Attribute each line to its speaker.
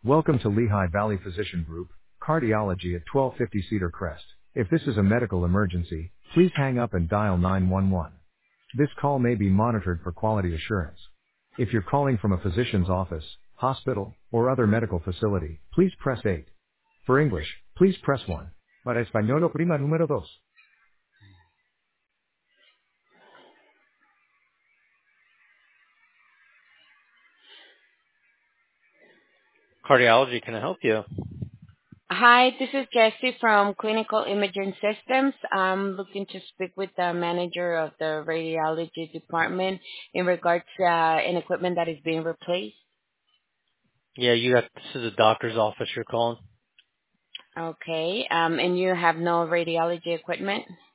Speaker 1: Welcome to Lehigh Valley Physician Group, Cardiology at 1250 Cedar Crest. If this is a medical emergency, please hang up and dial 911. This call may be monitored for quality assurance. If you're calling from a physician's office, hospital, or other medical facility, please press 8. For English, please press 1. Para español oprima número dos. Cardiology, can I help you?
Speaker 2: Hi, this is Jessie from Clinical Imaging Systems. I'm looking to speak with the manager of the radiology department in regards to an equipment that is being replaced.
Speaker 1: Yeah, this is a doctor's office you're calling.
Speaker 2: Okay, and you have no radiology equipment?